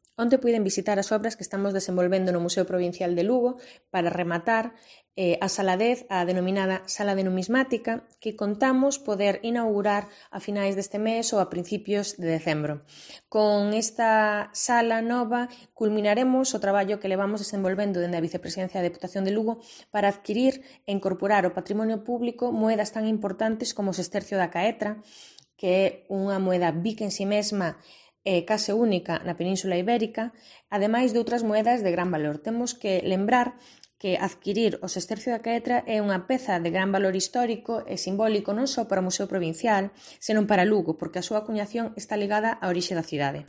Onte puiden visitar as obras que estamos desenvolvendo no Museo Provincial de Lugo para rematar a Sala 10, a denominada Sala de Numismática, que contamos poder inaugurar a finais deste mes ou a principios de decembro. Con esta sala nova culminaremos o traballo que levamos desenvolvendo dende a Vicepresidencia da Deputación de Lugo para adquirir e incorporar ao patrimonio público moedas tan importantes como o sestercio da Caetra, que é unha moeda bica en si mesma case única na Península Ibérica, ademais de outras moedas de gran valor. Temos que lembrar que adquirir o sestercio da Caetra é unha peza de gran valor histórico e simbólico non só para o Museo Provincial, senón para Lugo, porque a súa acuñación está ligada á orixe da cidade.